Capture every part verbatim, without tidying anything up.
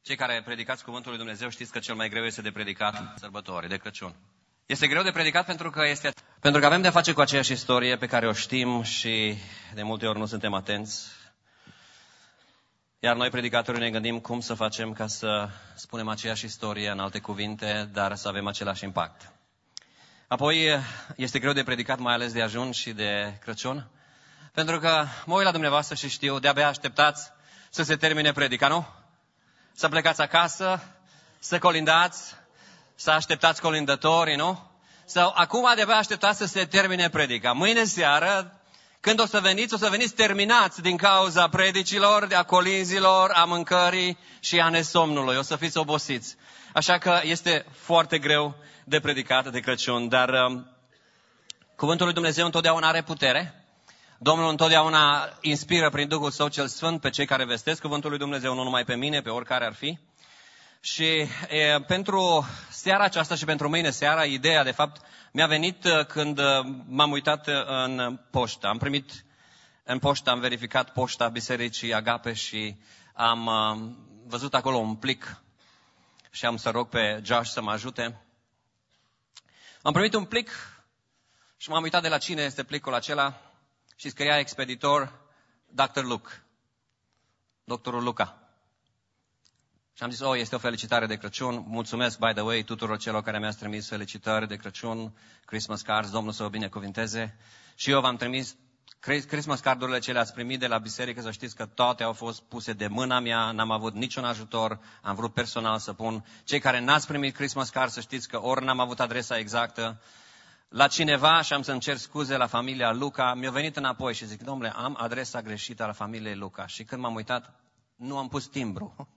Cei care predicați Cuvântul lui Dumnezeu știți că cel mai greu este de predicat sărbători, de Crăciun. Este greu de predicat pentru că, este, pentru că avem de-a face cu aceeași istorie pe care o știm și de multe ori nu suntem atenți. Iar noi, predicatorii, ne gândim cum să facem ca să spunem aceeași istorie în alte cuvinte, dar să avem același impact. Apoi, este greu de predicat, mai ales de ajun și de Crăciun, pentru că mă uit la dumneavoastră și știu, de-abia așteptați să se termine predica, nu? Să plecați acasă, să colindați, să așteptați colindătorii, nu? Sau acum de-abia așteptați să se termine predica. Mâine seară, când o să veniți, o să veniți terminați din cauza predicilor, a colinzilor, a mâncării și a nesomnului. O să fiți obosiți. Așa că este foarte greu de predicat de Crăciun, dar um, Cuvântul lui Dumnezeu întotdeauna are putere. Domnul întotdeauna inspiră prin Duhul Său cel Sfânt pe cei care vestesc Cuvântul lui Dumnezeu, nu numai pe mine, pe oricare ar fi. Și e, pentru seara aceasta și pentru mâine seara, ideea, de fapt, mi-a venit când m-am uitat în poștă. Am primit în poștă, am verificat poșta Bisericii Agape și am uh, văzut acolo un plic și am să rog pe Josh să mă ajute. Am primit un plic și m-am uitat de la cine este plicul acela și scria expeditor doctor Luke, doctorul Luca. Și am zis, oh, este o felicitare de Crăciun. Mulțumesc, by the way, tuturor celor care mi-ați trimis felicitări de Crăciun, Christmas cards, Domnul să vă binecuvinteze. Și eu v-am trimis Christmas cardurile ce le-ați primit de la biserică, să știți că toate au fost puse de mâna mea, n-am avut niciun ajutor, am vrut personal să pun. Cei care n-ați primit Christmas cards, să știți că ori n-am avut adresa exactă la cineva și am să-mi cer scuze la familia Luca. Mi-a venit înapoi și zic, domnule, am adresa greșită la familiei Luca. Și când m-am uitat, nu am pus timbru.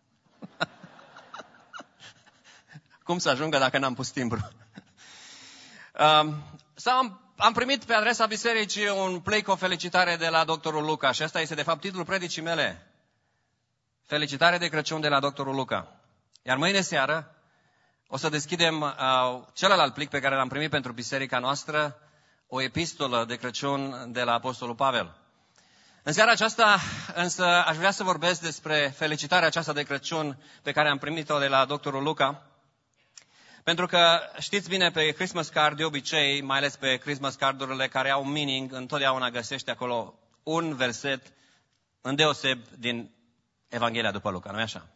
Cum să ajungă dacă n-am pus timbru? um, sau am, am primit pe adresa bisericii un plic, o felicitare de la doctorul Luca. Și asta este de fapt titlul predicii mele. Felicitare de Crăciun de la doctorul Luca. Iar mâine seară o să deschidem uh, celălalt plic pe care l-am primit pentru biserica noastră, o epistolă de Crăciun de la Apostolul Pavel. În seara aceasta însă aș vrea să vorbesc despre felicitarea aceasta de Crăciun pe care am primit-o de la doctorul Luca. Pentru că știți bine, pe Christmas card de obicei, mai ales pe Christmas cardurile care au meaning, întotdeauna găsești acolo un verset îndeoseb din Evanghelia după Luca, nu-i așa?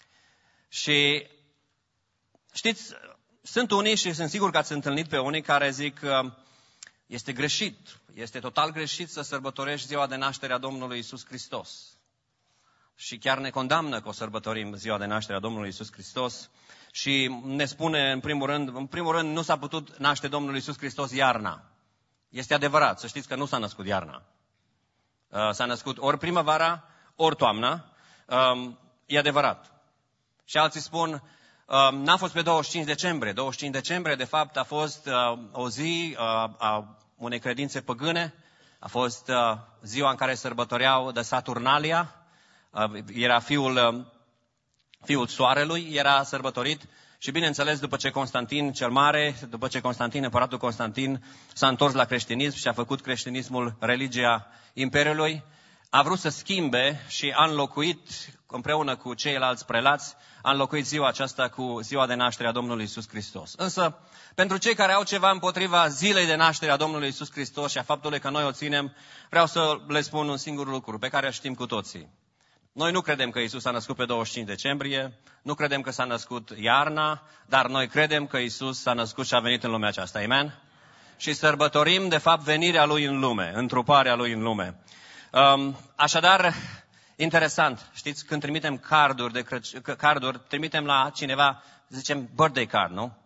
Și știți, sunt unii și sunt sigur că ați întâlnit pe unii care zic că este greșit, este total greșit să sărbătorești ziua de naștere a Domnului Iisus Hristos. Și chiar ne condamnă că o sărbătorim ziua de naștere a Domnului Iisus Hristos și ne spune în primul rând, în primul rând nu s-a putut naște Domnul Iisus Hristos iarna. Este adevărat, să știți că nu s-a născut iarna. S-a născut ori primăvara, ori toamna. E adevărat. Și alții spun, n-a fost pe douăzeci și cinci decembrie. douăzeci și cinci decembrie, de fapt, a fost o zi a unei credințe păgâne. A fost ziua în care sărbătoreau de Saturnalia. Era fiul, fiul soarelui, era sărbătorit. Și bineînțeles, după ce Constantin cel Mare, după ce Constantin, împăratul Constantin, s-a întors la creștinism și a făcut creștinismul religia Imperiului, a vrut să schimbe și a înlocuit, împreună cu ceilalți prelați, a înlocuit ziua aceasta cu ziua de naștere a Domnului Iisus Hristos. Însă, pentru cei care au ceva împotriva zilei de naștere a Domnului Iisus Hristos și a faptului că noi o ținem, vreau să le spun un singur lucru pe care îl știm cu toții. Noi nu credem că Iisus s-a născut pe douăzeci și cinci decembrie, nu credem că s-a născut iarna, dar noi credem că Iisus s-a născut și a venit în lumea aceasta. Amen? Și sărbătorim, de fapt, venirea Lui în lume, întruparea Lui în lume. Um, așadar, interesant, știți, când trimitem carduri, de Crăciun, carduri, trimitem la cineva, zicem birthday card, nu?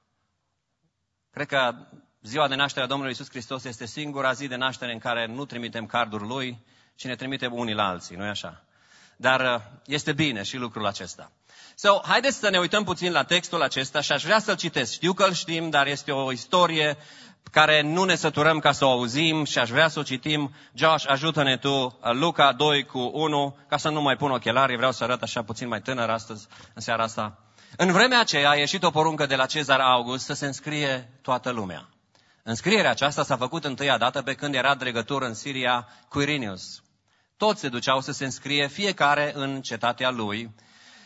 Cred că ziua de naștere a Domnului Iisus Hristos este singura zi de naștere în care nu trimitem carduri Lui, ci ne trimitem unii la alții, nu-i așa? Dar este bine și lucrul acesta. So, haideți să ne uităm puțin la textul acesta și aș vrea să-l citesc. Știu că îl știm, dar este o istorie care nu ne săturăm ca să o auzim și aș vrea să o citim. Josh, ajută-ne tu, Luca doi cu unu, ca să nu mai pun ochelarii, vreau să arăt așa puțin mai tânăr astăzi, în seara asta. În vremea aceea a ieșit o poruncă de la Cezar August să se înscrie toată lumea. Înscrierea aceasta s-a făcut întâia dată pe când era dregător în Siria Quirinius. Toți se duceau să se înscrie, fiecare în cetatea lui,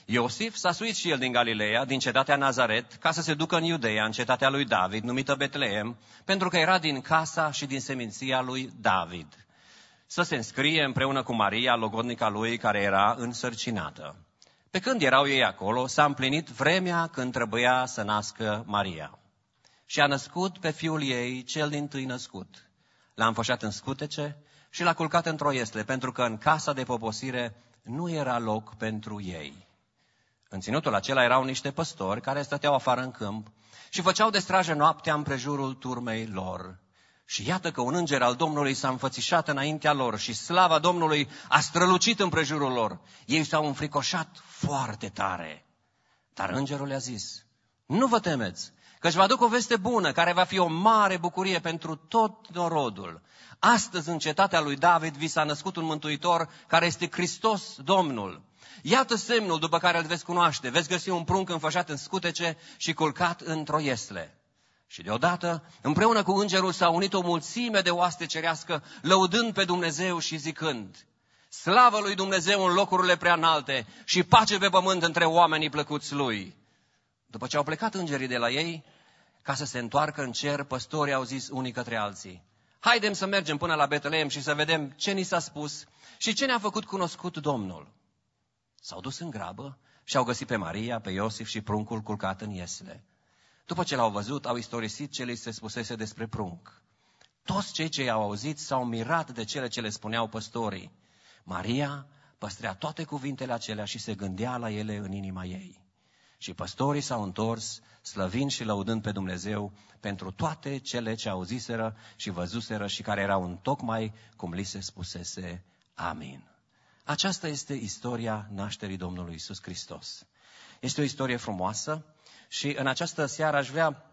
Iosif s-a suit și el din Galileea, din cetatea Nazaret, ca să se ducă în Iudeea, în cetatea lui David, numită Betleem, pentru că era din casa și din seminția lui David, să se înscrie împreună cu Maria, logodnica lui, care era însărcinată. Pe când erau ei acolo, s-a împlinit vremea când trebuia să nască Maria. Și a născut pe fiul ei, cel dintâi născut. L-a înfășat în scutece și l-a culcat într-o iesle, pentru că în casa de poposire nu era loc pentru ei. În ținutul acela erau niște păstori care stăteau afară în câmp și făceau de strajă noaptea împrejurul turmei lor. Și iată că un înger al Domnului s-a înfățișat înaintea lor și slava Domnului a strălucit împrejurul lor. Ei s-au înfricoșat foarte tare. Dar îngerul le-a zis: nu vă temeți, căci vă aduc o veste bună, care va fi o mare bucurie pentru tot norodul. Astăzi, în cetatea lui David, vi s-a născut un mântuitor, care este Hristos Domnul. Iată semnul după care îl veți cunoaște. Veți găsi un prunc înfășat în scutece și culcat într-o iesle. Și deodată, împreună cu îngerul, s-a unit o mulțime de oaste cerească, lăudând pe Dumnezeu și zicând: slavă lui Dumnezeu în locurile prea înalte și pace pe pământ între oamenii plăcuți lui. După ce au plecat îngerii de la ei, ca să se întoarcă în cer, păstorii au zis unii către alții: haidem să mergem până la Betleem și să vedem ce ni s-a spus și ce ne-a făcut cunoscut Domnul. S-au dus în grabă și au găsit pe Maria, pe Iosif și pruncul culcat în iesle. După ce l-au văzut, au istorisit ce li se spusese despre prunc. Toți cei ce i-au auzit s-au mirat de cele ce le spuneau păstorii. Maria păstrea toate cuvintele acelea și se gândea la ele în inima ei. Și păstorii s-au întors, slăvind și lăudând pe Dumnezeu pentru toate cele ce auziseră și văzuseră și care erau întocmai cum li se spusese. Amin. Aceasta este istoria nașterii Domnului Iisus Hristos. Este o istorie frumoasă și în această seară aș vrea,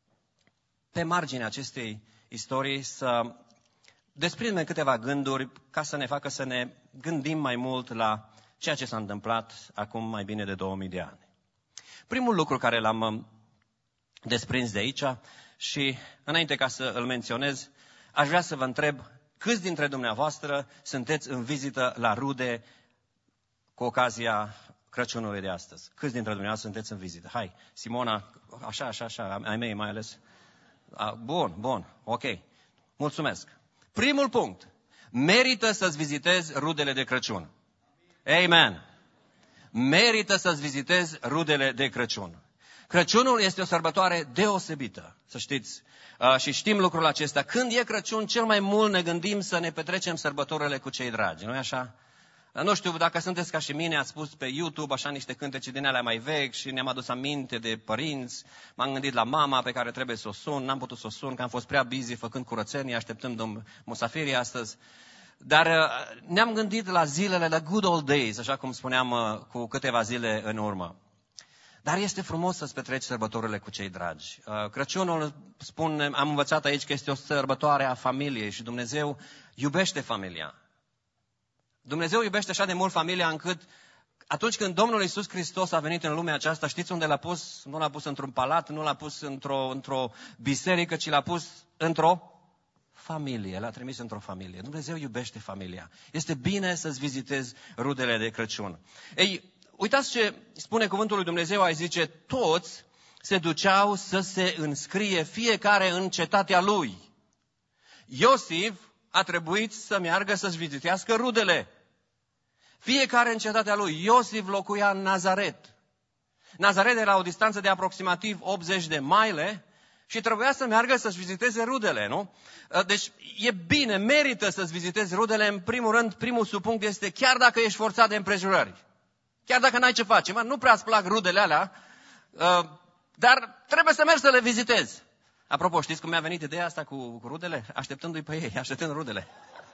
pe marginea acestei istorii, să desprindem câteva gânduri ca să ne facă să ne gândim mai mult la ceea ce s-a întâmplat acum mai bine de două mii de ani. Primul lucru care l-am desprins de aici și înainte ca să îl menționez, aș vrea să vă întreb: câți dintre dumneavoastră sunteți în vizită la rude cu ocazia Crăciunului de astăzi? Câți dintre dumneavoastră sunteți în vizită? Hai, Simona, așa, așa, așa, ai mei mai ales. A, bun, bun, ok. Mulțumesc. Primul punct. Merită să-ți vizitezi rudele de Crăciun. Amen. Merită să-ți vizitezi rudele de Crăciun. Crăciunul este o sărbătoare deosebită, să știți. Uh, și știm lucrul acesta. Când e Crăciun, cel mai mult ne gândim să ne petrecem sărbătorile cu cei dragi, nu-i așa? Uh, nu știu, dacă sunteți ca și mine, ați pus pe YouTube așa niște cântece din alea mai vechi și ne-am adus aminte de părinți. M-am gândit la mama pe care trebuie să o sun, n-am putut să o sun, că am fost prea busy făcând curățenii, așteptând musafirii astăzi. Dar uh, ne-am gândit la zilele, la good old days, așa cum spuneam uh, cu câteva zile în urmă. Dar este frumos să-ți petreci sărbătorile cu cei dragi. Crăciunul, spun, am învățat aici că este o sărbătoare a familiei și Dumnezeu iubește familia. Dumnezeu iubește așa de mult familia încât atunci când Domnul Iisus Hristos a venit în lumea aceasta, știți unde l-a pus? Nu l-a pus într-un palat, nu l-a pus într-o, într-o biserică, ci l-a pus într-o familie. L-a trimis într-o familie. Dumnezeu iubește familia. Este bine să-ți vizitezi rudele de Crăciun. Ei, uitați ce spune cuvântul lui Dumnezeu, aici zice: toți se duceau să se înscrie, fiecare în cetatea lui. Iosif a trebuit să meargă să-și vizitească rudele. Fiecare în cetatea lui. Iosif locuia în Nazaret. Nazaret era o distanță de aproximativ optzeci de mile și trebuia să meargă să-și viziteze rudele, nu? Deci e bine, merită să-ți vizitezi rudele. În primul rând, primul subpunct este chiar dacă ești forțat de împrejurări. Chiar dacă n-ai ce face, mă, nu prea îți plac rudele alea, uh, dar trebuie să mergi să le vizitezi. Apropo, știți cum mi-a venit ideea asta cu, cu rudele? Așteptându-i pe ei, așteptând rudele.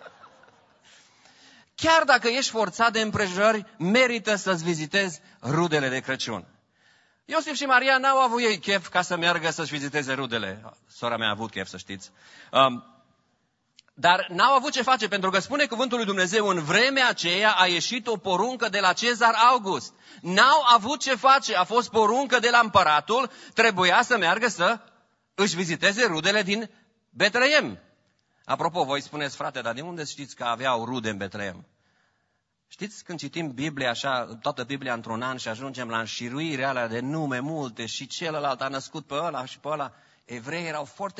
Chiar dacă ești forțat de împrejurări, merită să-ți vizitezi rudele de Crăciun. Iosif și Maria n-au avut ei chef ca să meargă să-și viziteze rudele. Sora mea a avut chef, să știți. Um, Dar n-au avut ce face, pentru că spune cuvântul lui Dumnezeu: în vremea aceea a ieșit o poruncă de la Cezar August. N-au avut ce face, a fost poruncă de la împăratul, trebuia să meargă să își viziteze rudele din Betleem. Apropo, voi spuneți: frate, dar de unde știți că aveau rude în Betleem? Știți, când citim Biblia așa, toată Biblia într-un an și ajungem la înșiruirea alea de nume multe și celălalt a născut pe ăla și pe ăla, evreii erau foarte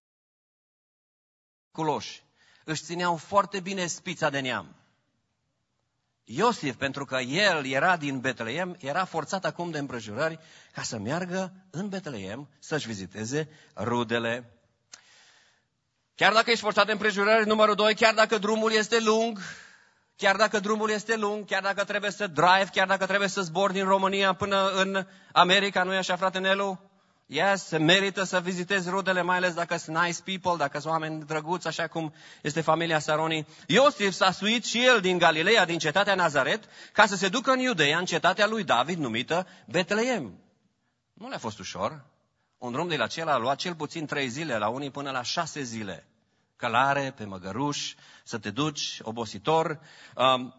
meticuloși. Își țineau foarte bine spița de neam. Iosif, pentru că el era din Betleem, era forțat acum de împrejurări ca să meargă în Betleem să-și viziteze rudele. Chiar dacă ești forțat de împrejurări, numărul doi, chiar dacă drumul este lung, chiar dacă drumul este lung, chiar dacă trebuie să drive, chiar dacă trebuie să zbori din România până în America, nu e așa, frate Nelu? Yes, merită să vizitezi rudele, mai ales dacă sunt nice people, dacă sunt oameni drăguți, așa cum este familia Saroni. Iosif s-a suit și el din Galileea, din cetatea Nazaret, ca să se ducă în Iudeea, în cetatea lui David, numită Betleem. Nu le-a fost ușor. Un drum de la acela a luat cel puțin trei zile, la unii până la șase zile. Călare, pe măgăruș, să te duci, obositor. Um,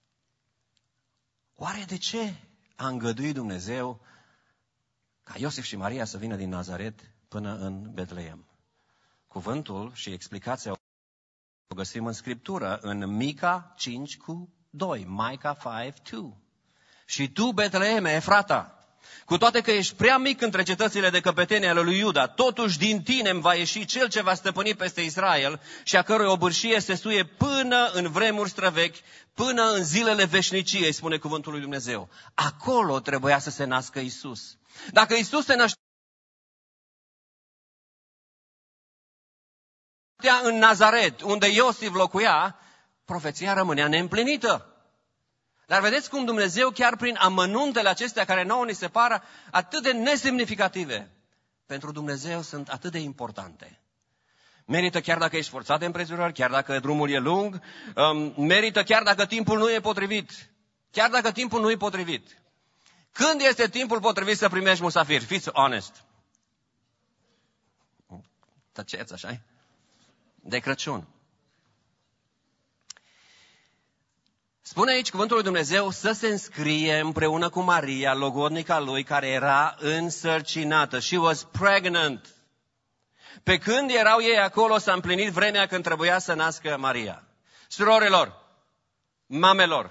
oare de ce a îngăduit Dumnezeu ca Iosif și Maria să vină din Nazaret până în Betleem? Cuvântul și explicația o găsim în Scriptură, în Mica cinci cu doi. Micah cinci doi. Și tu, Betleem, Efrata, cu toate că ești prea mic între cetățile de căpetenie ale lui Iuda, totuși din tine îmi va ieși cel ce va stăpâni peste Israel și a cărui obârșie se suie până în vremuri străvechi, până în zilele veșniciei, spune cuvântul lui Dumnezeu. Acolo trebuia să se nască Isus. Dacă Isus se năștea în Nazaret, unde Iosif locuia, profeția rămânea neîmplinită. Dar vedeți cum Dumnezeu, chiar prin amănuntele acestea care nouă ni se pară atât de nesemnificative, pentru Dumnezeu sunt atât de importante. Merită chiar dacă ești forțat de împrejurări, chiar dacă drumul e lung, merită chiar dacă timpul nu e potrivit. Chiar dacă timpul nu e potrivit. Când este timpul potrivit să primești musafiri? Fiți honest. Tăceți, așa-i? De Crăciun. Spune aici cuvântul lui Dumnezeu să se înscrie împreună cu Maria, logodnica lui, care era însărcinată. She was pregnant. Pe când erau ei acolo, s-a împlinit vremea când trebuia să nască Maria. Surorilor, mamelor,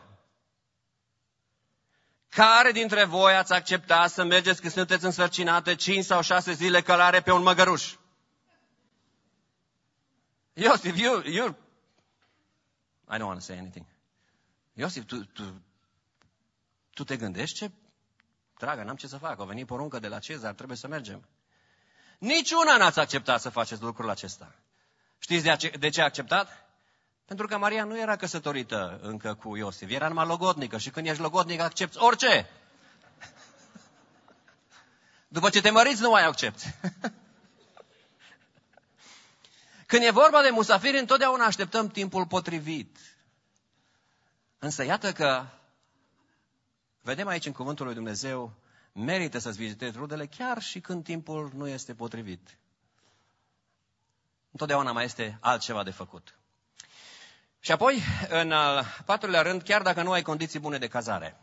care dintre voi ați accepta să mergeți când sunteți însărcinate cinci sau șase zile călare pe un măgăruș? Iosif, you, you... I don't want to say anything. Iosif, tu, tu, tu te gândești ce? Dragă, n-am ce să fac. A venit poruncă de la Cezar, trebuie să mergem. Niciuna n-ați acceptat să faceți lucrul acesta. Știți de, ace- de ce a acceptat? Pentru că Maria nu era căsătorită încă cu Iosif, era numai logodnică și când ești logodnică accepți orice. După ce te măriți nu mai accepți. Când e vorba de musafiri, întotdeauna așteptăm timpul potrivit. Însă iată că vedem aici în cuvântul lui Dumnezeu, merită să-ți vizitezi rudele chiar și când timpul nu este potrivit. Întotdeauna mai este altceva de făcut. Și apoi, în al patrulea rând, chiar dacă nu ai condiții bune de cazare.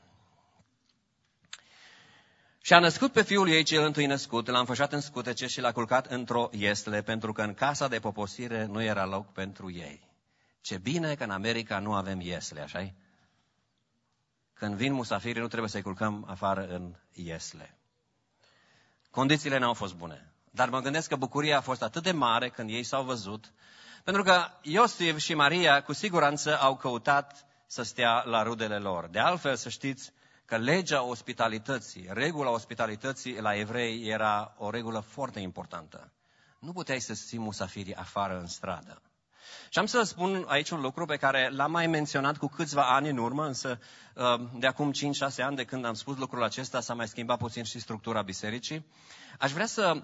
Și a născut pe fiul ei cel întâi născut, l-a înfășat în scutece și l-a culcat într-o iesle, pentru că în casa de poposire nu era loc pentru ei. Ce bine că în America nu avem iesle, așa-i? Când vin musafirii, nu trebuie să-i culcăm afară în iesle. Condițiile n-au fost bune. Dar mă gândesc că bucuria a fost atât de mare când ei s-au văzut, pentru că Iosif și Maria cu siguranță au căutat să stea la rudele lor. De altfel, să știți că legea ospitalității, regula ospitalității la evrei era o regulă foarte importantă. Nu puteai să ții musafirii afară în stradă. Și am să spun aici un lucru pe care l-am mai menționat cu câțiva ani în urmă, însă de acum cinci șase ani de când am spus lucrul acesta s-a mai schimbat puțin și structura bisericii. Aș vrea să,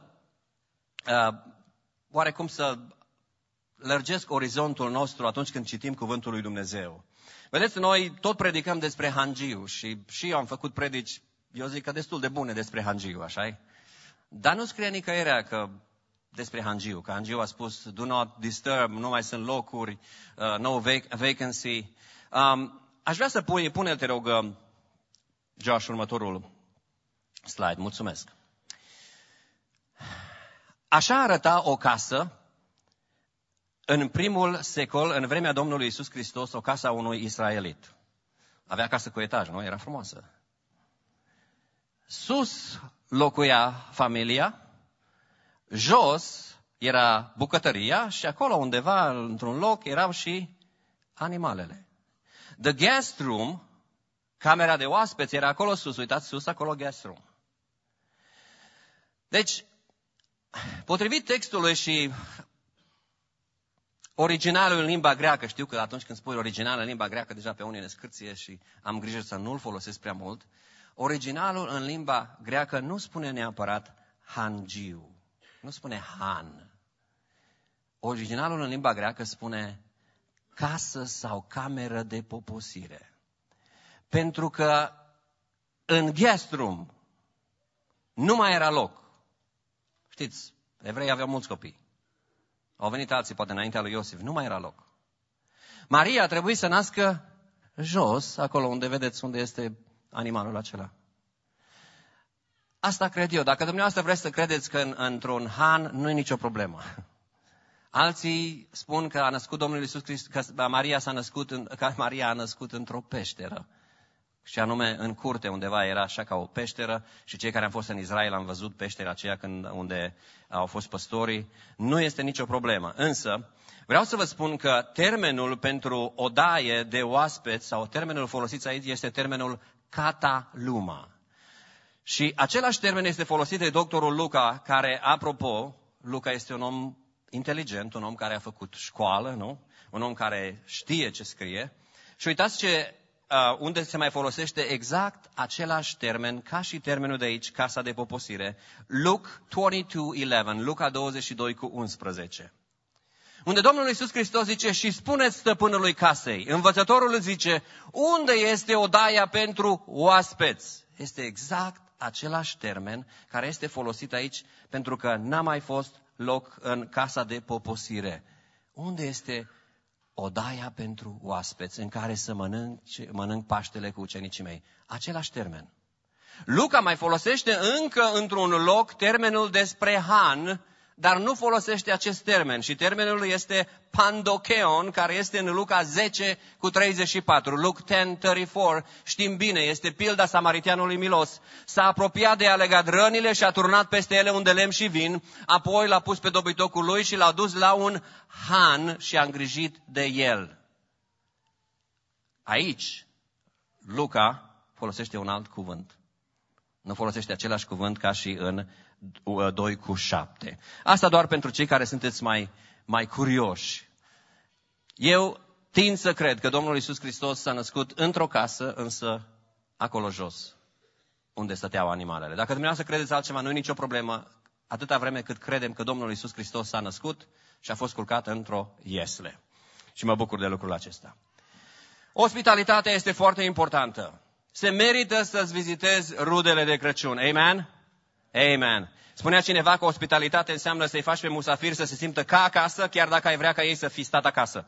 oarecum să lărgesc orizontul nostru atunci când citim cuvântul lui Dumnezeu. Vedeți, noi tot predicăm despre hangiu și, și eu am făcut predici, eu zic că destul de bune despre hangiu, așa-i? Dar nu scrie nicăierea că despre hangiu, că hangiu a spus do not disturb, nu mai sunt locuri, uh, no vac- vacancy. Um, aș vrea să pui, pune, te rog, uh, Josh, următorul slide, mulțumesc. Așa arăta o casă în primul secol, în vremea Domnului Iisus Hristos, o casă a unui israelit. Avea casă cu etaj, nu? Era frumoasă. Sus locuia familia, jos era bucătăria și acolo undeva, într-un loc, erau și animalele. The guest room, camera de oaspeți, era acolo sus. Uitați sus, acolo guest room. Deci, potrivit textului și originalul în limba greacă, știu că atunci când spui original în limba greacă, deja pe unii ne scârție și am grijă să nu-l folosesc prea mult. Originalul în limba greacă nu spune neapărat hangiu, nu spune han. Originalul în limba greacă spune casă sau cameră de poposire. Pentru că în guest room nu mai era loc. Știți, evreii aveau mulți copii. Au venit alții, poate înaintea lui Iosif. Nu mai era loc. Maria a trebuit să nască jos, acolo unde vedeți unde este animalul acela. Asta cred eu. Dacă dumneavoastră vreți să credeți că în, într-un han nu e nicio problemă. Alții spun că a născut Domnul Iisus Hristos, că Maria s-a născut, în, că Maria a născut într-o peșteră. Și anume în curte undeva era așa ca o peșteră și cei care am fost în Israel am văzut peștera aceea când, unde au fost păstorii. Nu este nicio problemă. Însă vreau să vă spun că termenul pentru odaie de oaspeți sau termenul folosit aici este termenul kataluma. Și același termen este folosit de doctorul Luca, care, apropo, Luca este un om inteligent, un om care a făcut școală, nu? Un om care știe ce scrie. Și uitați ce, uh, unde se mai folosește exact același termen, ca și termenul de aici, casa de poposire. Luke douăzeci și doi unsprezece, Luca douăzeci și doi cu unsprezece. Unde Domnul Iisus Hristos zice, și spuneți stăpânului casei. Învățătorul zice, unde este odaia pentru oaspeți? Este exact același termen care este folosit aici pentru că n-a mai fost loc în casa de poposire. Unde este odaia pentru oaspeți în care să mănânc, mănânc Paștele cu ucenicii mei? Același termen. Luca mai folosește încă într-un loc termenul despre han, dar nu folosește acest termen și termenul este pandocheon, care este în Luca zece cu treizeci și patru. Luke zece treizeci și patru, știm bine, este pilda samariteanului milos. S-a apropiat de a legat rănile și a turnat peste ele un de lemn și vin, apoi l-a pus pe dobitocul lui și l-a dus la un han și a îngrijit de el. Aici, Luca folosește un alt cuvânt. Nu folosește același cuvânt ca și în doi cu șapte. Asta doar pentru cei care sunteți mai, mai curioși. Eu tind să cred că Domnul Iisus Hristos s-a născut într-o casă, însă acolo jos, unde stăteau animalele. Dacă dumneavoastră credeți altceva, nu e nicio problemă, atâta vreme cât credem că Domnul Iisus Hristos s-a născut și a fost culcat într-o iesle. Și mă bucur de lucrul acesta. Ospitalitatea este foarte importantă. Se merită să-ți vizitezi rudele de Crăciun. Amen? Amen. Spunea cineva că ospitalitate înseamnă să-i faci pe musafiri să se simtă ca acasă, chiar dacă ai vrea ca ei să fi stat acasă.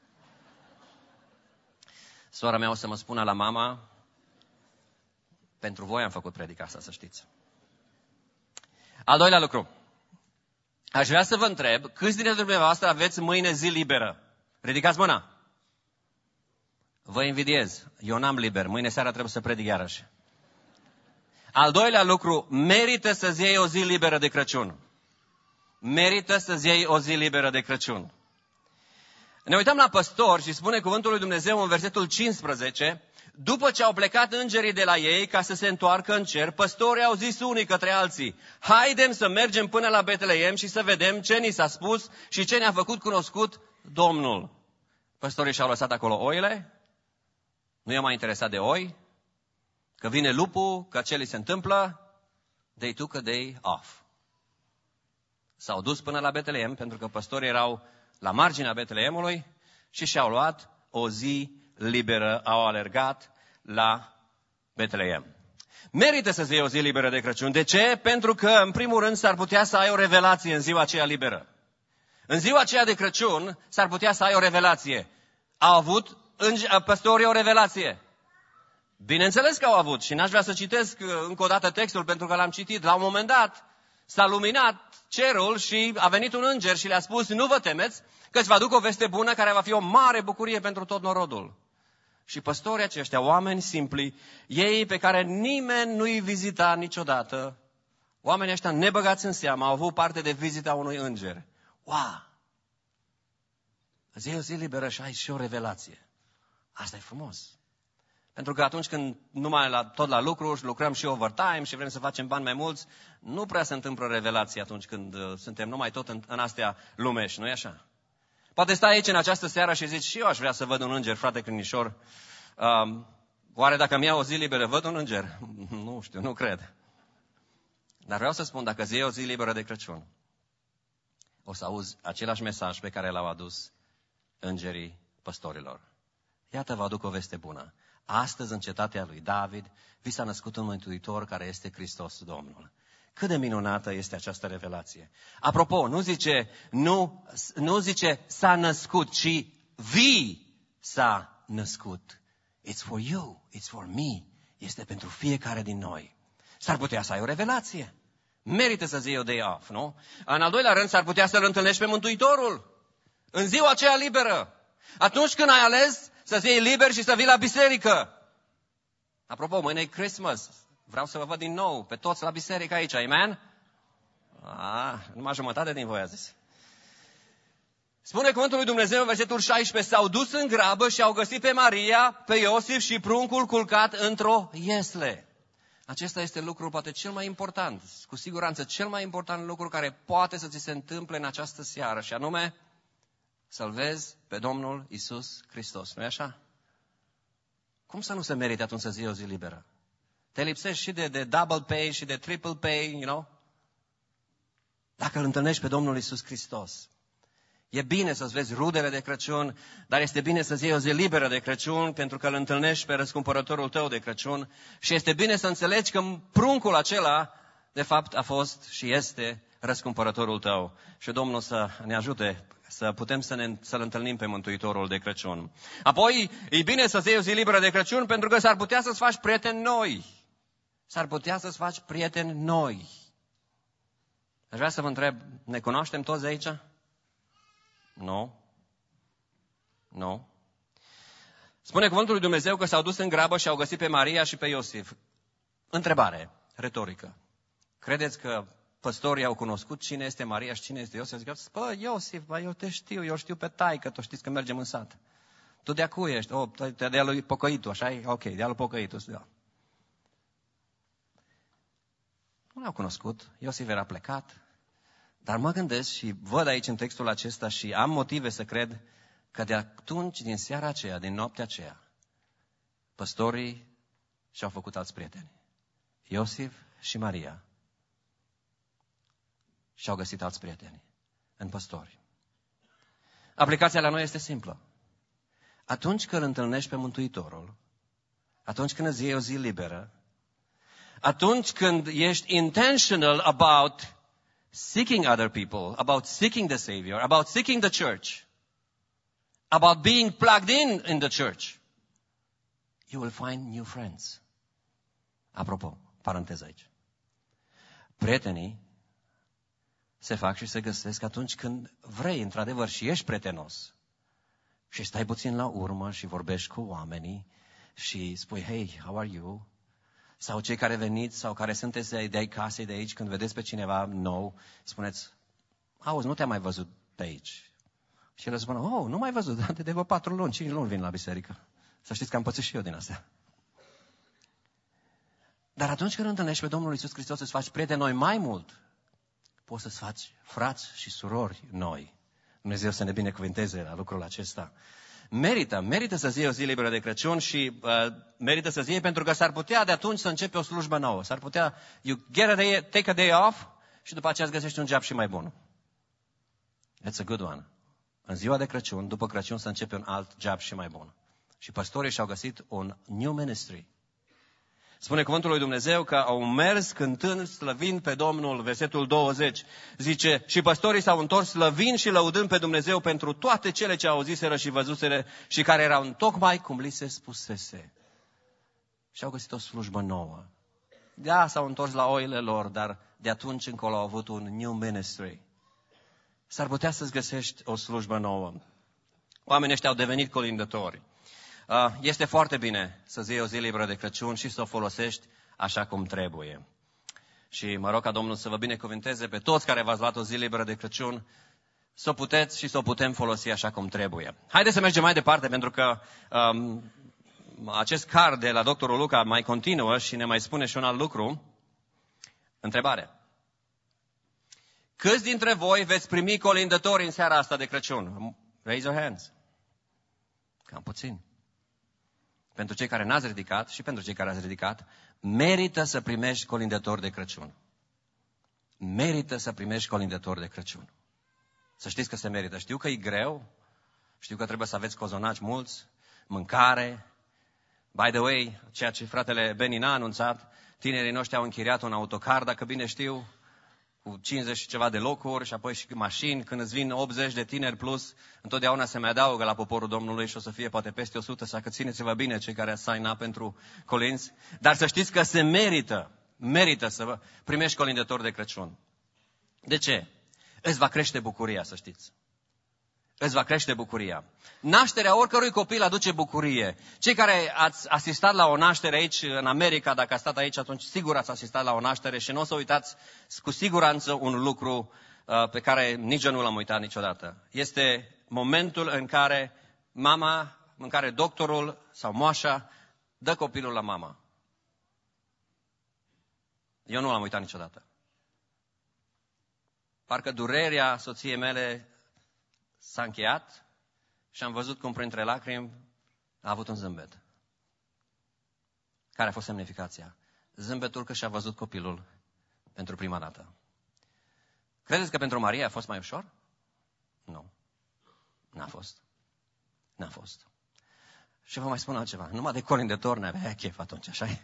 Sora mea o să mă spună la mama, pentru voi am făcut predica asta, să știți. Al doilea lucru. Aș vrea să vă întreb, câți dintre dumneavoastră aveți mâine zi liberă? Ridicați mâna. Vă invidiez. Eu n-am liber. Mâine seara trebuie să predic iarăși. Al doilea lucru, merită să-ți iei o zi liberă de Crăciun. Merită să-ți iei o zi liberă de Crăciun. Ne uităm la păstori și spune cuvântul lui Dumnezeu în versetul cincisprezece, după ce au plecat îngerii de la ei ca să se întoarcă în cer, păstorii au zis unii către alții, haidem să mergem până la Betleem și să vedem ce ni s-a spus și ce ne-a făcut cunoscut Domnul. Păstorii și-au lăsat acolo oile, nu i-a mai interesat de oi, că vine lupul, că ce li se întâmplă, they took a day off. S-au dus până la Betleem, pentru că păstorii erau la marginea Betleemului și și-au luat o zi liberă, au alergat la Betleem. Merită să-ți iei o zi liberă de Crăciun. De ce? Pentru că, în primul rând, s-ar putea să ai o revelație în ziua aceea liberă. În ziua aceea de Crăciun s-ar putea să ai o revelație. Au avut păstorii o revelație. Bineînțeles că au avut și n-aș vrea să citesc încă o dată textul pentru că l-am citit. La un moment dat s-a luminat cerul și a venit un înger și le-a spus, nu vă temeți că îți vă aduc o veste bună care va fi o mare bucurie pentru tot norodul. Și păstorii aceștia, oameni simpli, ei pe care nimeni nu-i vizita niciodată, oamenii ăștia nebăgați în seamă, au avut parte de vizita unui înger. Wow! Îți iei o zi liberă și ai și o revelație. Asta e frumos. Pentru că atunci când numai la, tot la lucru și lucrăm și overtime și vrem să facem bani mai mulți, nu prea se întâmplă revelație atunci când uh, suntem numai tot în, în astea lumești, nu-i așa? Poate stai aici în această seară și zici, și eu aș vrea să văd un înger, frate Crinișor. Um, oare dacă mi iau o zi liberă, văd un înger? Nu știu, nu cred. Dar vreau să spun, dacă îți iei o zi liberă de Crăciun, o să auzi același mesaj pe care l-au adus îngerii păstorilor. Iată, vă aduc o veste bună. Astăzi, în cetatea lui David, vi s-a născut un mântuitor care este Hristos Domnul. Cât de minunată este această revelație. Apropo, nu zice, nu, nu zice s-a născut, ci vi s-a născut. It's for you, it's for me. Este pentru fiecare din noi. S-ar putea să ai o revelație. Merită să-ți iei o day off, nu? În al doilea rând, s-ar putea să-L întâlnești pe Mântuitorul. În ziua aceea liberă. Atunci când ai ales să-ți iei liber și să vii la biserică. Apropo, mâine e Christmas. Vreau să vă văd din nou pe toți la biserică aici, amen? Ah, numai jumătate din voi a zis. Spune cuvântul lui Dumnezeu în versetul șaisprezece, s-au dus în grabă și au găsit pe Maria, pe Iosif și pruncul culcat într-o iesle. Acesta este lucrul poate cel mai important, cu siguranță cel mai important lucru care poate să ți se întâmple în această seară, și anume să-L vezi pe Domnul Iisus Hristos. Nu-i așa? Cum să nu se merite atunci să-ți iei o zi liberă? Te lipsești și de, de double pay și de triple pay, you know? Dacă îl întâlnești pe Domnul Iisus Hristos. E bine să-ți vezi rudele de Crăciun, dar este bine să-ți iei o zi liberă de Crăciun, pentru că îl întâlnești pe răscumpărătorul tău de Crăciun. Și este bine să înțelegi că pruncul acela, de fapt, a fost și este răscumpărătorul tău. Și Domnul să ne ajute să putem să ne, să-L întâlnim pe Mântuitorul de Crăciun. Apoi, e bine să-ți iei o zi liberă de Crăciun, pentru că s-ar putea să-ți faci prieteni noi. S-ar putea să-ți faci prieteni noi. Aș vrea să vă întreb, ne cunoaștem toți aici? Nu. Nu. Spune cuvântul lui Dumnezeu că s-au dus în grabă și au găsit pe Maria și pe Iosif. Întrebare retorică. Credeți că păstorii au cunoscut cine este Maria și cine este Iosif? Zic, bă, Iosif, bă, eu te știu, eu știu pe taică, tu știți că mergem în sat. Tu de-a cui ești? Oh, de-a lui Pocăitu, așa e? Ok, de-a lui Pocăitu. Da. Nu l-au cunoscut, Iosif era plecat. Dar mă gândesc și văd aici în textul acesta și am motive să cred că de atunci, din seara aceea, din noaptea aceea, păstorii și-au făcut alți prieteni. Iosif și Maria și-au găsit alți prieteni în păstori. Aplicația la noi este simplă. Atunci când îl întâlnești pe Mântuitorul, atunci când îți iei o zi liberă, atunci când ești intentional about seeking other people, about seeking the Savior, about seeking the church, about being plugged in in the church, you will find new friends. Apropo, paranteză aici. Prietenii se fac și se găsesc atunci când vrei, într-adevăr, și ești prietenos. Și stai puțin la urmă și vorbești cu oamenii și spui, hey, how are you? Sau cei care veniți sau care sunteți de ai casei de aici, când vedeți pe cineva nou, spuneți, auzi, nu te-am mai văzut pe aici. Și el spune, oh, nu mai văzut, de, de vă patru luni, cinci luni vin la biserică. Să știți că am pățit și eu din astea. Dar atunci când întâlnești pe Domnul Iisus Hristos, să-ți faci prieteni noi mai mult, poți să-ți faci frați și surori noi. Dumnezeu să ne binecuvânteze la lucrul acesta. Merită, merită să-ți iei o zi liberă de Crăciun și uh, merită să-ți iei pentru că s-ar putea de atunci să începi o slujbă nouă. S-ar putea, you get a day, take a day off și după aceea îți găsești un job și mai bun. That's a good one. În ziua de Crăciun, după Crăciun, să începe un alt job și mai bun. Și păstorii și-au găsit un new ministry. Spune cuvântul lui Dumnezeu că au mers cântând, slăvind pe Domnul, versetul douăzeci. Zice, și păstorii s-au întors slăvind și lăudând pe Dumnezeu pentru toate cele ce auziseră și văzuseră și care erau întocmai cum li se spusese. Și au găsit o slujbă nouă. Da, s-au întors la oile lor, dar de atunci încolo au avut un new ministry. S-ar putea să-ți găsești o slujbă nouă. Oamenii ăștia au devenit colindători. Este foarte bine să-ți iei o zi liberă de Crăciun și să o folosești așa cum trebuie. Și mă rog ca Domnul să vă binecuvânteze pe toți care v-ați luat o zi liberă de Crăciun, să o puteți și să o putem folosi așa cum trebuie. Haideți să mergem mai departe, pentru că um, acest card de la doctorul Luca mai continuă și ne mai spune și un alt lucru. Întrebare. Câți dintre voi veți primi colindători în seara asta de Crăciun? Raise your hands. Cam puțin. Pentru cei care n-ați ridicat și pentru cei care ați ridicat, merită să primești colindători de Crăciun. Merită să primești colindători de Crăciun. Să știți că se merită. Știu că e greu, știu că trebuie să aveți cozonaci mulți, mâncare. By the way, ceea ce fratele Beni n-a anunțat, tinerii noștri au închiriat un autocar, dacă bine știu, cu cincizeci și ceva de locuri și apoi și mașini. Când îți vin optzeci de tineri plus, întotdeauna se mai adaugă la poporul Domnului și o să fie poate peste o sută, așa că țineți-vă bine cei care ați sign up pentru colinzi. Dar să știți că se merită, merită să primești colindători de Crăciun. De ce? Îți va crește bucuria, să știți. Îți va crește bucuria. Nașterea oricărui copil aduce bucurie. Cei care ați asistat la o naștere aici în America, dacă ați stat aici, atunci sigur ați asistat la o naștere și nu o să uitați cu siguranță un lucru uh, pe care nici eu nu l-am uitat niciodată. Este momentul în care mama, în care doctorul sau moașa dă copilul la mama. Eu nu l-am uitat niciodată. Parcă durerea soției mele s-a încheiat și am văzut cum printre lacrimi a avut un zâmbet. Care a fost semnificația? Zâmbetul că și-a văzut copilul pentru prima dată. Credeți că pentru Maria a fost mai ușor? Nu. N-a fost. N-a fost. Și vă mai spun altceva. Numai de colindător n-avea chef atunci, așa-i?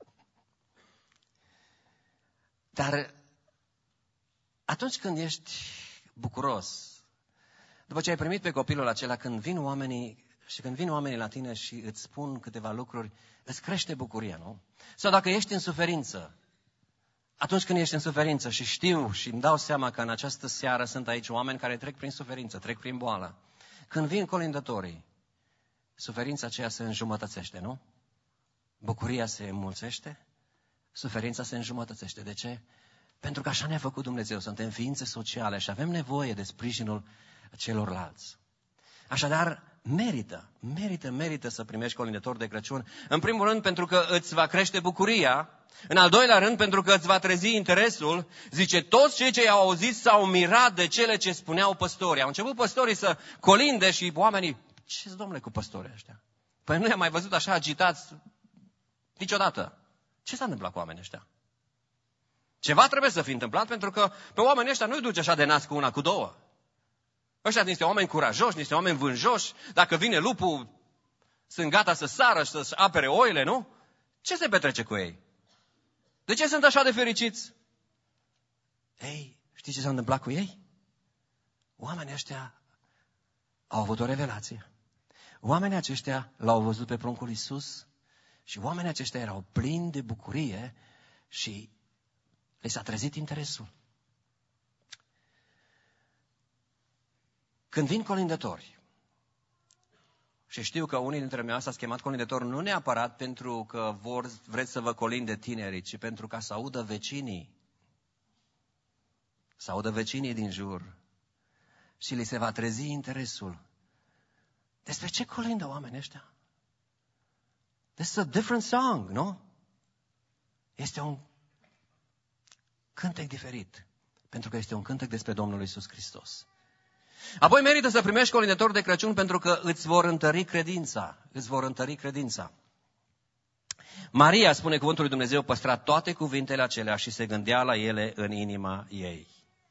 Dar atunci când ești bucuros, după ce ai primit pe copilul acela, când vin oamenii și când vin oamenii la tine și îți spun câteva lucruri, îți crește bucuria, nu? Sau dacă ești în suferință, atunci când ești în suferință și știu și îmi dau seama că în această seară sunt aici oameni care trec prin suferință, trec prin boală. Când vin colindătorii, suferința aceea se înjumătățește, nu? Bucuria se înmulțește, suferința se înjumătățește. De ce? Pentru că așa ne-a făcut Dumnezeu, suntem ființe sociale și avem nevoie de sprijinul celorlalți. Așadar, merită, merită, merită să primești colindători de Crăciun. În primul rând, pentru că îți va crește bucuria. În al doilea rând, pentru că îți va trezi interesul. Zice, toți cei ce i-au auzit s-au mirat de cele ce spuneau păstorii. Au început păstorii să colinde și oamenii, ce-s domnule cu păstorii ăștia? Păi nu i-am mai văzut așa agitați niciodată. Ce s-a întâmplat cu oamenii ăștia? Ceva trebuie să fi întâmplat, pentru că pe oamenii ăștia nu-i duce așa de nas cu una, cu două. Ăștia sunt niște oameni curajoși, niște oameni vânjoși. Dacă vine lupul, sunt gata să sară și să-și apere oile, nu? Ce se petrece cu ei? De ce sunt așa de fericiți? Ei, știți ce s-a întâmplat cu ei? Oamenii ăștia au avut o revelație. Oamenii aceștia l-au văzut pe pruncul Iisus și oamenii aceștia erau plini de bucurie și le s-a trezit interesul. Când vin colindători, și știu că unii dintre noi s-a chemat colindători nu neapărat pentru că vor, vreți să vă colinde tinerii, ci pentru ca să audă vecinii. Să audă vecinii din jur. Și li se va trezi interesul. Despre ce colindă oamenii ăștia? This is a different song, nu? Este un cântec diferit. Pentru că este un cântec despre Domnul Iisus Hristos. Apoi merită să primești colindători de Crăciun pentru că îți vor întări credința. Îți vor întări credința. Maria, spune cuvântul lui Dumnezeu, păstra toate cuvintele acelea și se gândea la ele în inima ei.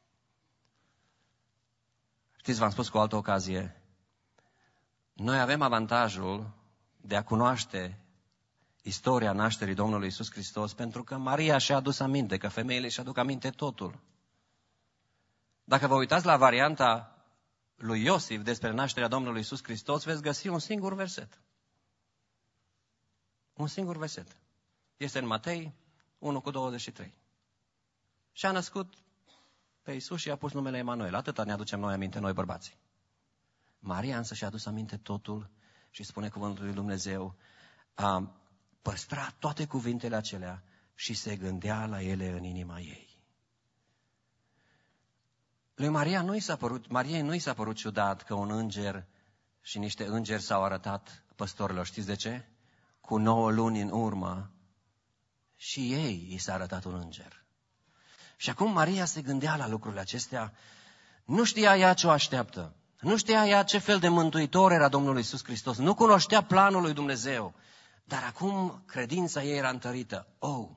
Știți, v-am spus cu o altă ocazie, noi avem avantajul de a cunoaște istoria nașterii Domnului Iisus Hristos pentru că Maria și-a adus aminte, că femeile și aduc aminte totul. Dacă vă uitați la varianta lui Iosif despre nașterea Domnului Iisus Hristos, veți găsi un singur verset. Un singur verset. Este în Matei unu cu douăzeci și trei. Și a născut pe Iisus și i-a pus numele Emanuel. Atâta ne aducem noi aminte, noi bărbații. Maria însă și-a adus aminte totul Și spune cuvântul lui Dumnezeu, a păstrat toate cuvintele acelea și se gândea la ele în inima ei. Lui Maria nu i s-a părut, Mariei nu i s-a părut ciudat că un înger și niște îngeri s-au arătat păstorilor. Știți de ce? Cu nouă luni în urmă și ei i s-a arătat un înger. Și acum Maria se gândea la lucrurile acestea. Nu știa ea ce o așteaptă. Nu știa ea ce fel de mântuitor era Domnul Iisus Hristos. Nu cunoștea planul lui Dumnezeu. Dar acum credința ei era întărită. Oh,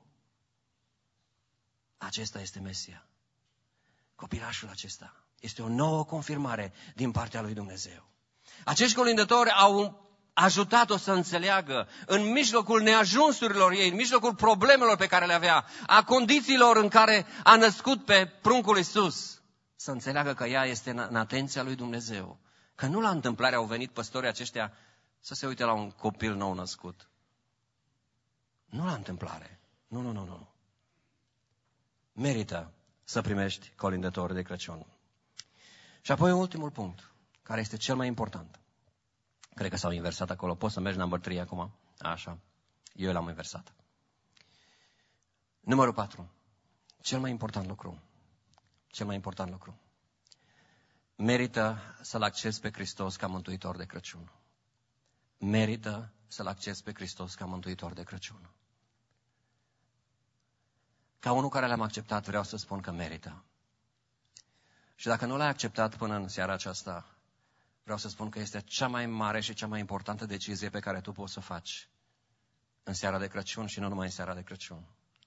acesta este Mesia. Copilașul acesta este o nouă confirmare din partea lui Dumnezeu. Acești colindători au ajutat-o să înțeleagă în mijlocul neajunsurilor ei, în mijlocul problemelor pe care le avea, a condițiilor în care a născut pe pruncul Iisus, să înțeleagă că ea este în atenția lui Dumnezeu. Că nu la întâmplare au venit păstorii aceștia să se uite la un copil nou născut. Nu la întâmplare. Nu, nu, nu, nu. Merită să primești colindători de Crăciun. Și apoi ultimul punct, care este cel mai important. Cred că s-au inversat acolo. Poți să mergi number trei acum? Așa. Eu l-am inversat. Numărul patru. Cel mai important lucru. Cel mai important lucru. Merită să-L accesi pe Hristos ca mântuitor de Crăciun. Merită să-L accesi pe Hristos ca mântuitor de Crăciun. Ca unul care l-am acceptat, vreau să spun că merită. Și dacă nu l-ai acceptat până în seara aceasta, vreau să spun că este cea mai mare și cea mai importantă decizie pe care tu poți să o faci în seara de Crăciun și nu numai în seara de Crăciun.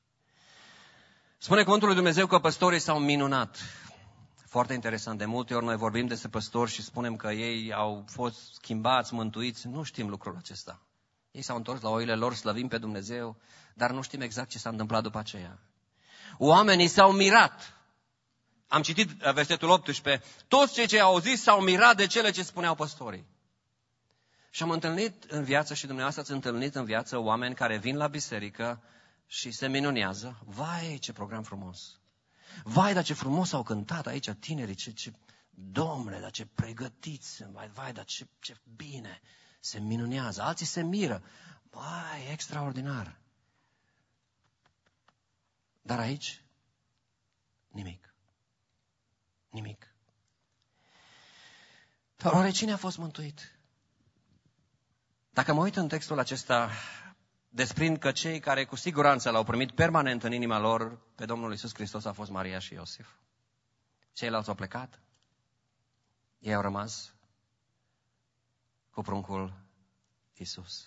Spune cuvântul lui Dumnezeu că păstorii s-au minunat. Foarte interesant. De multe ori noi vorbim despre păstori și spunem că ei au fost schimbați, mântuiți. Nu știm lucrul acesta. Ei s-au întors la oile lor, slăvim pe Dumnezeu, dar nu știm exact ce s-a întâmplat după aceea. Oamenii s-au mirat. Am citit versetul optsprezece. Toți cei ce au auzit s-au mirat de cele ce spuneau păstorii. Și am întâlnit în viață și dumneavoastră ați întâlnit în viață oameni care vin la biserică și se minunează. Vai, ce program frumos! Vai, dar ce frumos au cântat aici tinerii, ce, ce domnule, dar ce pregătiți, vai, vai, dar ce, ce bine, se minunează. Alții se miră. Vai, extraordinar! Dar aici, nimic. Nimic. Dar oare cine a fost mântuit? Dacă mă uit în textul acesta, desprind că cei care cu siguranță l-au primit permanent în inima lor pe Domnul Iisus Hristos a fost Maria și Iosif. Ceilalți au plecat. Ei au rămas cu pruncul Iisus.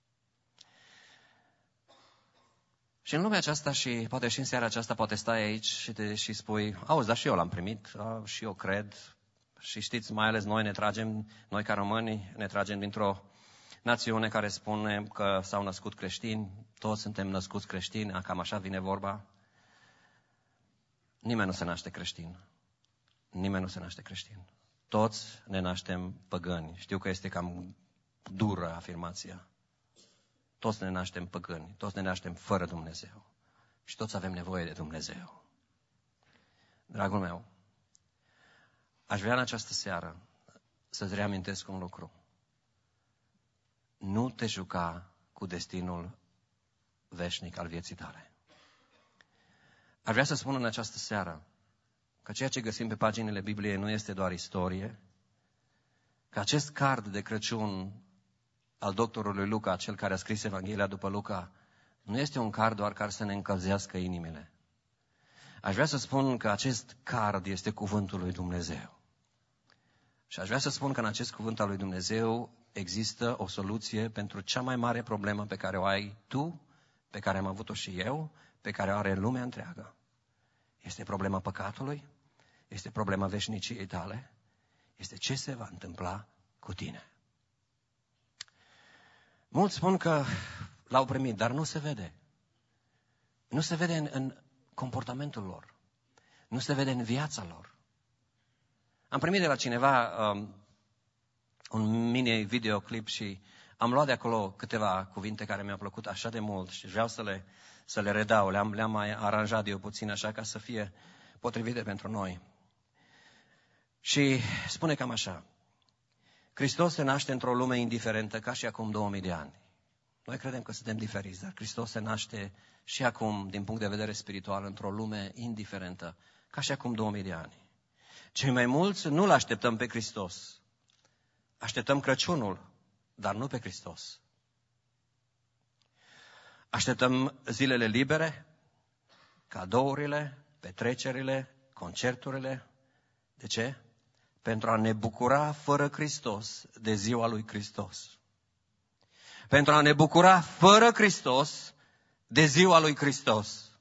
Și în lumea aceasta și poate și în seara aceasta poate stai aici și, te, și spui, auzi, dar și eu l-am primit, a, și eu cred. Și știți, mai ales noi ne tragem, noi ca români, ne tragem dintr-o națiune care spune că s-au născut creștini, toți suntem născuți creștini, cam așa vine vorba. Nimeni nu se naște creștin. Nimeni nu se naște creștin. Toți ne naștem păgâni. Știu că este cam dură afirmația. Toți ne naștem păgâni, toți ne naștem fără Dumnezeu. Și toți avem nevoie de Dumnezeu. Dragul meu, aș vrea în această seară să-ți reamintesc un lucru. Nu te juca cu destinul veșnic al vieții tale. Aș vrea să spun în această seară că ceea ce găsim pe paginile Bibliei nu este doar istorie, că acest card de Crăciun al doctorului Luca, cel care a scris Evanghelia după Luca, nu este un card doar care să ne încălzească inimile. Aș vrea să spun că acest card este cuvântul lui Dumnezeu. Și aș vrea să spun că în acest cuvânt al lui Dumnezeu există o soluție pentru cea mai mare problemă pe care o ai tu, pe care am avut-o și eu, pe care o are lumea întreagă. Este problema păcatului, este problema veșniciei tale, este ce se va întâmpla cu tine. Mulți spun că l-au primit, dar nu se vede. Nu se vede în, în comportamentul lor. Nu se vede în viața lor. Am primit de la cineva um, un mini videoclip și am luat de acolo câteva cuvinte care mi-au plăcut așa de mult și vreau să le, să le redau. Le-am, le-am mai aranjat eu puțin așa ca să fie potrivite pentru noi. Și spune cam așa. Hristos se naște într-o lume indiferentă ca și acum două mii de ani. Noi credem că suntem diferiți, dar Hristos se naște și acum, din punct de vedere spiritual, într-o lume indiferentă ca și acum două mii de ani. Cei mai mulți nu-L așteptăm pe Hristos. Așteptăm Crăciunul, dar nu pe Hristos. Așteptăm zilele libere, cadourile, petrecerile, concerturile. De ce? Pentru a ne bucura fără Hristos de ziua lui Hristos. Pentru a ne bucura fără Hristos de ziua lui Hristos.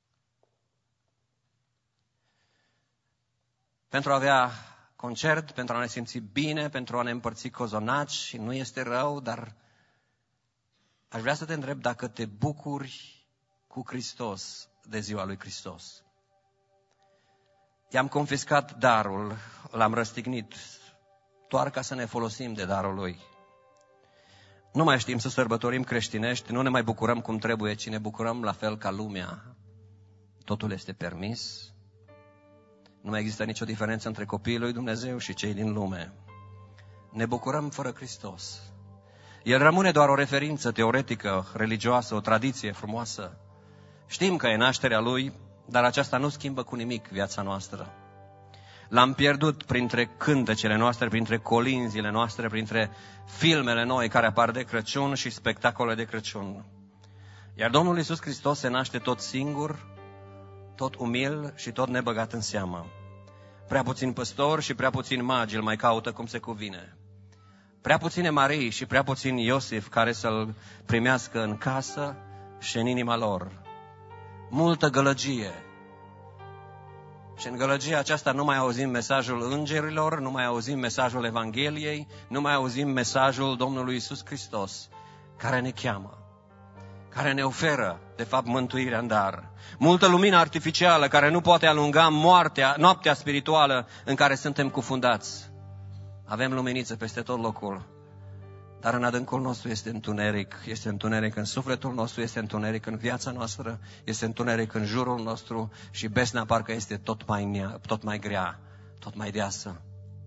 Pentru a avea concert, pentru a ne simți bine, pentru a ne împărți cozonaci, și nu este rău, dar aș vrea să te întreb dacă te bucuri cu Hristos de ziua lui Hristos. I-am confiscat darul, l-am răstignit, doar ca să ne folosim de darul lui. Nu mai știm să sărbătorim creștinești, nu ne mai bucurăm cum trebuie, ci ne bucurăm la fel ca lumea. Totul este permis. Nu mai există nicio diferență între copiii lui Dumnezeu și cei din lume. Ne bucurăm fără Hristos. El rămâne doar o referință teoretică, religioasă, o tradiție frumoasă. Știm că e nașterea lui, dar aceasta nu schimbă cu nimic viața noastră. L-am pierdut printre cântecele noastre, printre colinzile noastre, printre filmele noi care apar de Crăciun și spectacole de Crăciun. Iar Domnul Iisus Hristos se naște tot singur, tot umil și tot nebăgat în seamă. Prea puțini păstori și prea puțini magi îl mai caută cum se cuvine. Prea puține Marii și prea puțini Iosif care să-l primească în casă și în inima lor. Multă gălăgie. Și în gălăgia aceasta nu mai auzim mesajul îngerilor, nu mai auzim mesajul Evangheliei, nu mai auzim mesajul Domnului Iisus Hristos, care ne cheamă, care ne oferă, de fapt, mântuirea în dar. Multă lumină artificială care nu poate alunga moartea, noaptea spirituală în care suntem cufundați. Avem luminiță peste tot locul, dar în adâncul nostru este întuneric, este întuneric în sufletul nostru, este întuneric în viața noastră, este întuneric în jurul nostru și besna parcă este tot mai, tot mai grea, tot mai deasă.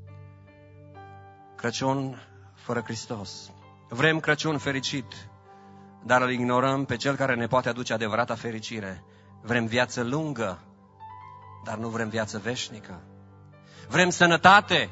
Crăciun fără Hristos. Vrem Crăciun fericit, dar îl ignorăm pe Cel care ne poate aduce adevărata fericire. Vrem viață lungă, dar nu vrem viață veșnică. Vrem sănătate,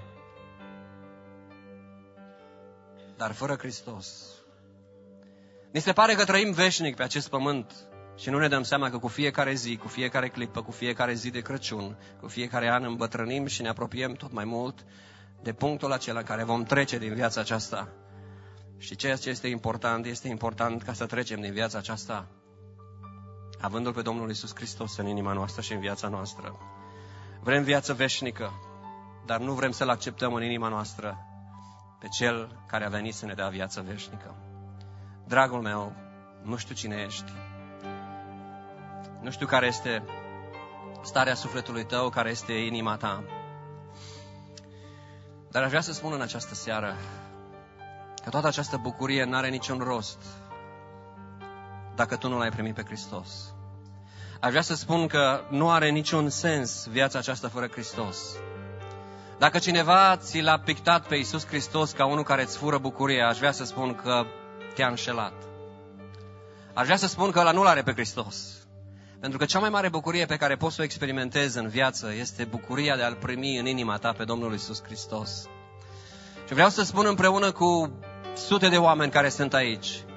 dar fără Hristos. Ni se pare că trăim veșnic pe acest pământ și nu ne dăm seama că cu fiecare zi, cu fiecare clipă, cu fiecare zi de Crăciun, cu fiecare an îmbătrânim și ne apropiem tot mai mult de punctul acela în care vom trece din viața aceasta. Și ceea ce este important, este important ca să trecem din viața aceasta avându-L pe Domnul Iisus Hristos în inima noastră și în viața noastră. Vrem viață veșnică, dar nu vrem să-L acceptăm în inima noastră pe Cel care a venit să ne dea viață veșnică. Dragul meu, nu știu cine ești. Nu știu care este starea sufletului tău, care este inima ta. Dar aș vrea să spun în această seară că toată această bucurie n-are niciun rost dacă tu nu l-ai primit pe Hristos. Aș vrea să spun că nu are niciun sens viața aceasta fără Hristos. Dacă cineva ți l-a pictat pe Iisus Hristos ca unul care îți fură bucuria, aș vrea să spun că te-a înșelat. Aș vrea să spun că ăla nu l-are pe Hristos. Pentru că cea mai mare bucurie pe care poți să o experimentezi în viață este bucuria de a-L primi în inima ta pe Domnul Iisus Hristos. Și vreau să spun împreună cu sute de oameni care sunt aici,